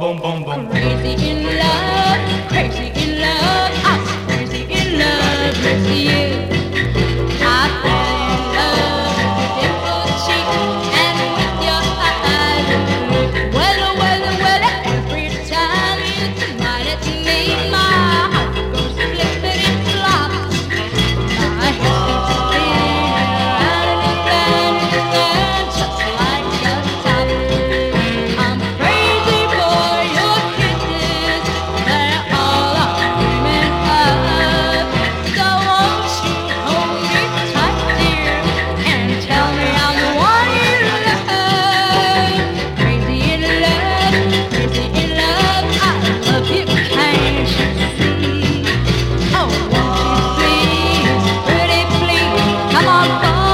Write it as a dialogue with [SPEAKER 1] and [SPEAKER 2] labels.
[SPEAKER 1] Crazy in love, crazy in love, I'm crazy in love with you. I fell in love with your dimpled cheek and with your eyes. Well, every time you smile at me, my heart goes flippity flop. My head keeps spinning around and around, just like a top. I'm crazy for your kisses, they're all I'm dreaming of. So won't you hold me tight, dear, and tell me I'm the one you love. Crazy in love, I love you, can't you see? Oh, won't you please, pretty please, come on, boy.